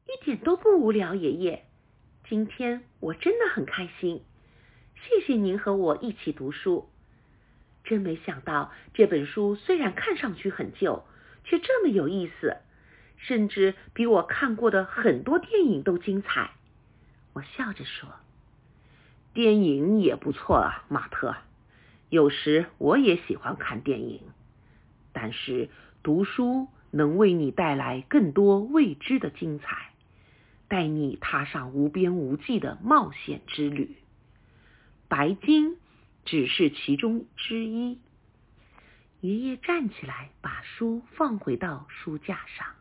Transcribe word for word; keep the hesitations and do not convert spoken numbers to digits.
一点都不无聊，爷爷。今天我真的很开心，谢谢您和我一起读书。真没想到，这本书虽然看上去很旧，却这么有意思，甚至比我看过的很多电影都精彩。我笑着说。电影也不错啊，马特。有时我也喜欢看电影，但是读书能为你带来更多未知的精彩，带你踏上无边无际的冒险之旅。白鲸只是其中之一。爷爷站起来，把书放回到书架上。